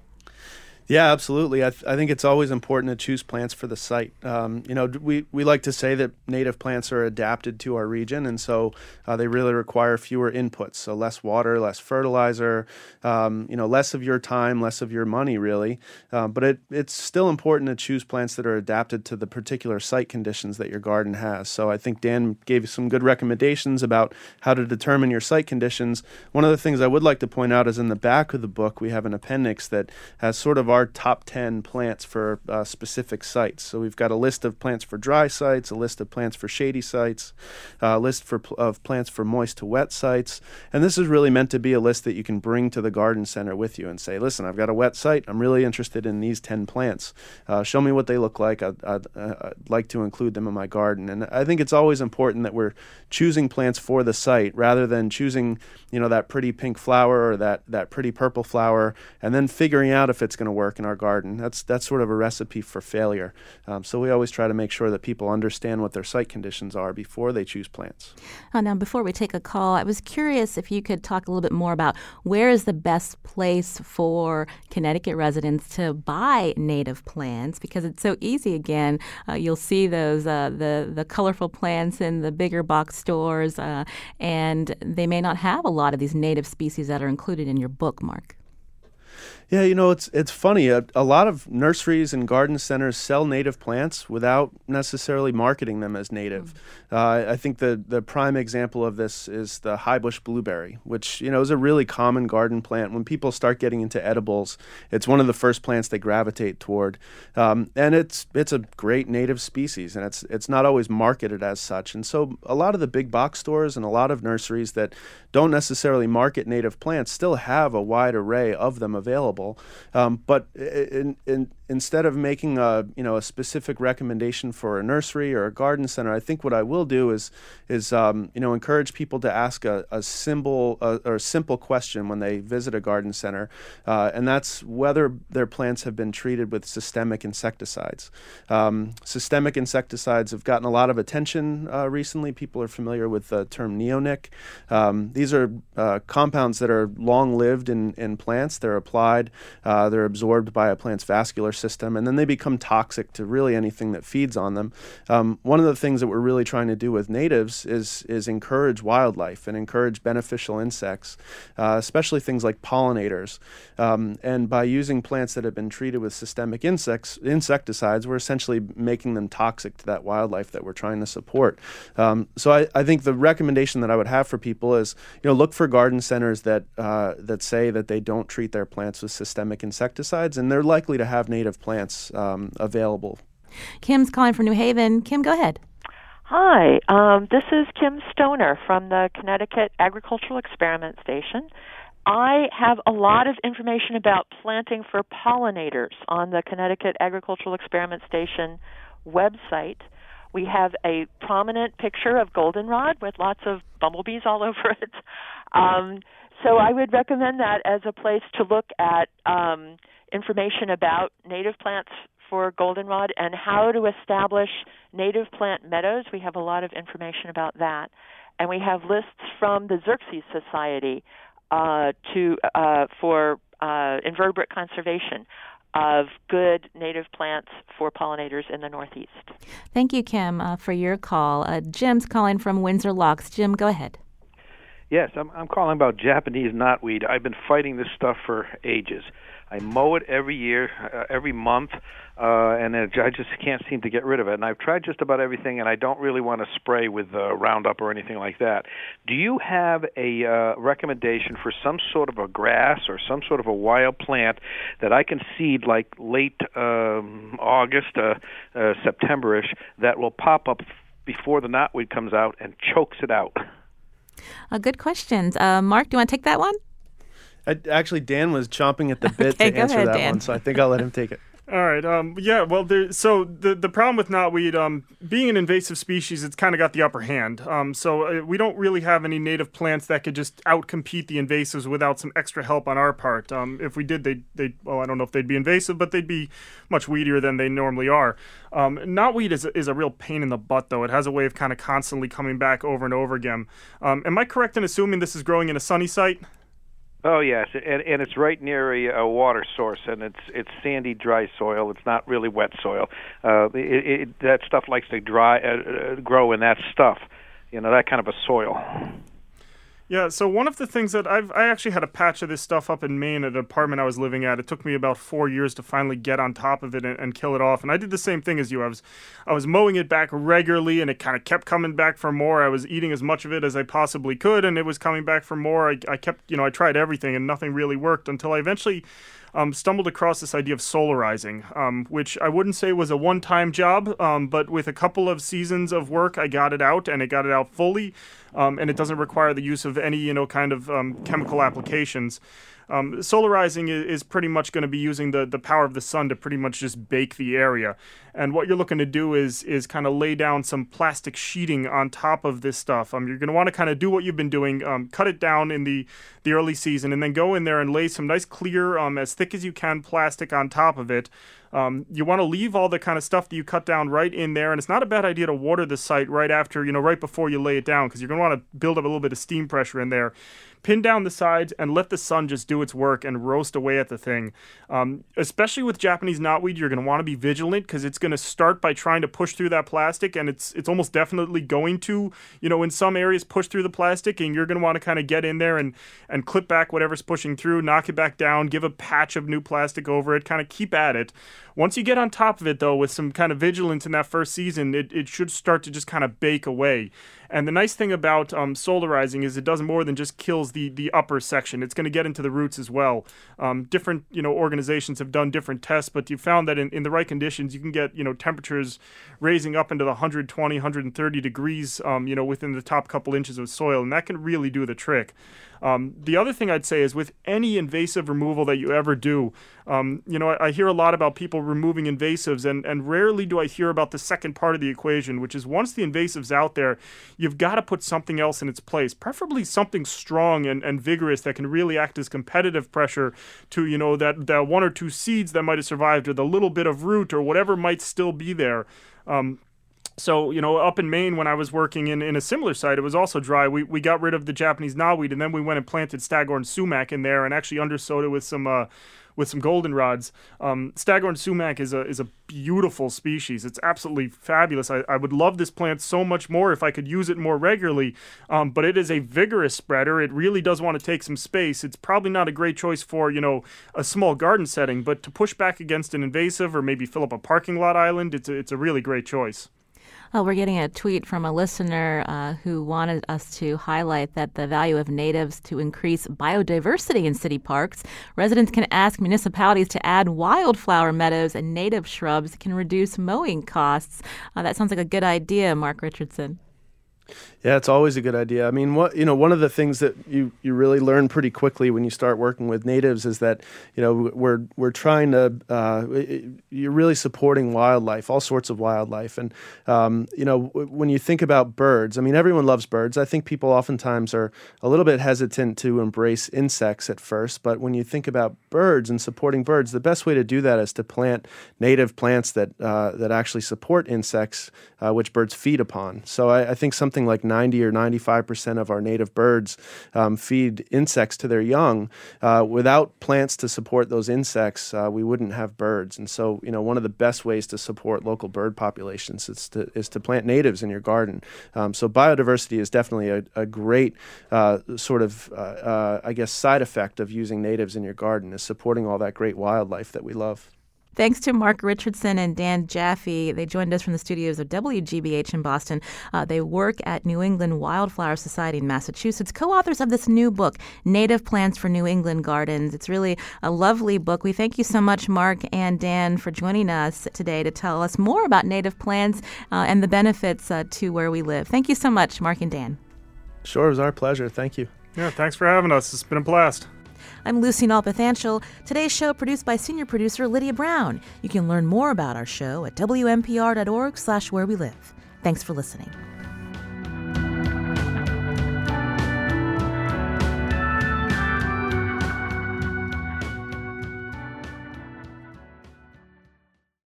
Speaker 8: Yeah, absolutely. I, th- I think it's always important to choose plants for the site. Um, you know, we, we like to say that native plants are adapted to our region, and so uh, they really require fewer inputs. So less water, less fertilizer, um, you know, less of your time, less of your money, really. Um, but it, it's still important to choose plants that are adapted to the particular site conditions that your garden has. So I think Dan gave you some good recommendations about how to determine your site conditions. One of the things I would like to point out is in the back of the book, we have an appendix that has sort of our our top ten plants for uh, specific sites. So we've got a list of plants for dry sites, a list of plants for shady sites, a list for pl- of plants for moist to wet sites. And this is really meant to be a list that you can bring to the garden center with you and say, listen, I've got a wet site. I'm really interested in these ten plants. Uh, show me what they look like. I'd, I'd, I'd like to include them in my garden. And I think it's always important that we're choosing plants for the site rather than choosing, you know, that pretty pink flower or that, that pretty purple flower and then figuring out if it's going to work in our garden. That's that's sort of a recipe for failure. Um, so we always try to make sure that people understand what their site conditions are before they choose plants.
Speaker 1: Oh, now, before we take a call, I was curious if you could talk a little bit more about where is the best place for Connecticut residents to buy native plants, because it's so easy. Again, uh, you'll see those uh, the the colorful plants in the bigger box stores, uh, and they may not have a lot of these native species that are included in your book, Mark.
Speaker 8: Yeah, you know, it's it's funny. A, a lot of nurseries and garden centers sell native plants without necessarily marketing them as native. Mm. Uh, I think the, the prime example of this is the highbush blueberry, which, you know, is a really common garden plant. When people start getting into edibles, it's one of the first plants they gravitate toward. Um, and it's it's a great native species, and it's it's not always marketed as such. And so a lot of the big box stores and a lot of nurseries that don't necessarily market native plants still have a wide array of them available. Um, but in, in, instead of making a you know a specific recommendation for a nursery or a garden center, I think what I will do is is um, you know encourage people to ask a, a simple uh, or a simple question when they visit a garden center, uh, and that's whether their plants have been treated with systemic insecticides. Um, systemic insecticides have gotten a lot of attention uh, recently. People are familiar with the term neonic. Um, these are uh, compounds that are long-lived in, in plants. They're applied. Uh, they're absorbed by a plant's vascular system, and then they become toxic to really anything that feeds on them. Um, one of the things that we're really trying to do with natives is is encourage wildlife and encourage beneficial insects, uh, especially things like pollinators. Um, and by using plants that have been treated with systemic insects insecticides, we're essentially making them toxic to that wildlife that we're trying to support. Um, so I, I think the recommendation that I would have for people is, you know, look for garden centers that uh, that say that they don't treat their plants with systemic insecticides, and they're likely to have native plants um, available.
Speaker 1: Kim's calling from New Haven. Kim, go ahead.
Speaker 10: Hi, um, this is Kim Stoner from the Connecticut Agricultural Experiment Station. I have a lot of information about planting for pollinators on the Connecticut Agricultural Experiment Station website. We have a prominent picture of goldenrod with lots of bumblebees all over it. Um, so I would recommend that as a place to look at um, information about native plants for goldenrod and how to establish native plant meadows. We have a lot of information about that. And we have lists from the Xerxes Society uh, to uh, for uh, invertebrate conservation of good native plants for pollinators in the Northeast.
Speaker 1: Thank you, Kim, uh, for your call. Uh, Jim's calling from Windsor Locks. Jim, go ahead.
Speaker 11: Yes, I'm, I'm calling about Japanese knotweed. I've been fighting this stuff for ages. I mow it every year, uh, every month, uh, and it, I just can't seem to get rid of it. And I've tried just about everything, and I don't really want to spray with uh, Roundup or anything like that. Do you have a uh, recommendation for some sort of a grass or some sort of a wild plant that I can seed like late um, August, uh, uh, September-ish, that will pop up before the knotweed comes out and chokes it out?
Speaker 1: Uh, good questions. Uh, Mark, do you want to take that one?
Speaker 8: I, actually, Dan was chomping at the bit
Speaker 1: Okay,
Speaker 8: to
Speaker 1: go
Speaker 8: answer
Speaker 1: ahead,
Speaker 8: that
Speaker 1: Dan.
Speaker 8: one, so I think I'll let him take it.
Speaker 9: All right. Um, yeah. Well, there. So the the problem with knotweed, um, being an invasive species, it's kind of got the upper hand. Um, so uh, we don't really have any native plants that could just outcompete the invasives without some extra help on our part. Um, if we did, they they well, I don't know if they'd be invasive, but they'd be much weedier than they normally are. Um, knotweed is a, is a real pain in the butt, though. It has a way of kind of constantly coming back over and over again. Um, am I correct in assuming this is growing in a sunny site?
Speaker 11: Oh yes, and, and it's right near a, a water source, and it's it's sandy, dry soil. It's not really wet soil. Uh, it, it, that stuff likes to dry uh, grow in that stuff, you know, that kind of a soil.
Speaker 9: Yeah, so one of the things that I've I actually had a patch of this stuff up in Maine at an apartment I was living at. It took me about four years to finally get on top of it and, and kill it off. And I did the same thing as you. I was I was mowing it back regularly, and it kind of kept coming back for more. I was eating as much of it as I possibly could, and it was coming back for more. I, I kept, you know, I tried everything, and nothing really worked until I eventually Um, stumbled across this idea of solarizing, um, which I wouldn't say was a one-time job, um, but with a couple of seasons of work, I got it out, and it got it out fully, um, and it doesn't require the use of any, you know, kind of um, chemical applications. Um, solarizing is, is pretty much going to be using the, the power of the sun to pretty much just bake the area. And what you're looking to do is is kind of lay down some plastic sheeting on top of this stuff. Um, you're going to want to kind of do what you've been doing, um, cut it down in the, the early season, and then go in there and lay some nice clear, um, as thick as you can, plastic on top of it. Um, you want to leave all the kind of stuff that you cut down right in there, and it's not a bad idea to water the site right after, you know, right before you lay it down, because you're going to want to build up a little bit of steam pressure in there. Pin down the sides and let the sun just do its work and roast away at the thing. Um, especially with Japanese knotweed, you're going to want to be vigilant, because it's going to start by trying to push through that plastic, and it's it's almost definitely going to, you know, in some areas push through the plastic, and you're going to want to kind of get in there and, and clip back whatever's pushing through, knock it back down, give a patch of new plastic over it, kind of keep at it. Once you get on top of it, though, with some kind of vigilance in that first season, it, it should start to just kind of bake away. And the nice thing about um, solarizing is it does more than just kills the, the upper section. It's going to get into the roots as well. Um, different, you know, organizations have done different tests, but you found that in, in the right conditions, you can get, you know, temperatures raising up into the one hundred twenty, one hundred thirty degrees, um, you know, within the top couple inches of soil, and that can really do the trick. Um, the other thing I'd say is with any invasive removal that you ever do, um, you know, I, I hear a lot about people removing invasives, and, and rarely do I hear about the second part of the equation, which is once the invasive's out there, you've got to put something else in its place, preferably something strong and, and vigorous that can really act as competitive pressure to, you know, that, that one or two seeds that might have survived, or the little bit of root, or whatever might still be there. Um, So, you know, up in Maine when I was working in, in a similar site, it was also dry. We we got rid of the Japanese knotweed, and then we went and planted staghorn sumac in there, and actually undersowed it with some uh, with some goldenrods. Um, staghorn sumac is a is a beautiful species. It's absolutely fabulous. I, I would love this plant so much more if I could use it more regularly, um, but it is a vigorous spreader. It really does want to take some space. It's probably not a great choice for, you know, a small garden setting, but to push back against an invasive or maybe fill up a parking lot island, it's a, it's a really great choice.
Speaker 1: Oh, we're getting a tweet from a listener uh, who wanted us to highlight that the value of natives to increase biodiversity in city parks. Residents can ask municipalities to add wildflower meadows, and native shrubs can reduce mowing costs. Uh, that sounds like a good idea, Mark Richardson.
Speaker 8: Yeah, it's always a good idea. I mean, what you know, one of the things that you, you really learn pretty quickly when you start working with natives is that, you know, we're we're trying to uh, you're really supporting wildlife, all sorts of wildlife, and um, you know, when you think about birds, I mean, everyone loves birds. I think people oftentimes are a little bit hesitant to embrace insects at first, but when you think about birds and supporting birds, the best way to do that is to plant native plants that uh, that actually support insects, uh, which birds feed upon. So I, I think something something like ninety or ninety-five percent of our native birds um, feed insects to their young. Uh, without plants to support those insects, uh, we wouldn't have birds. And so, you know, one of the best ways to support local bird populations is to, is to plant natives in your garden. Um, so biodiversity is definitely a, a great uh, sort of, uh, uh, I guess, side effect of using natives in your garden, is supporting all that great wildlife that we love.
Speaker 1: Thanks to Mark Richardson and Dan Jaffe. They joined us from the studios of W G B H in Boston. Uh, they work at New England Wildflower Society in Massachusetts, co-authors of this new book, Native Plants for New England Gardens. It's really a lovely book. We thank you so much, Mark and Dan, for joining us today to tell us more about native plants uh, and the benefits uh, to where we live. Thank you so much, Mark and Dan.
Speaker 8: Sure, it was our pleasure. Thank you.
Speaker 9: Yeah, thanks for having us. It's been a blast.
Speaker 1: I'm Lucy Nalpathanchel. Today's show produced by senior producer Lydia Brown. You can learn more about our show at W M P R dot org slash where we live. Thanks for listening.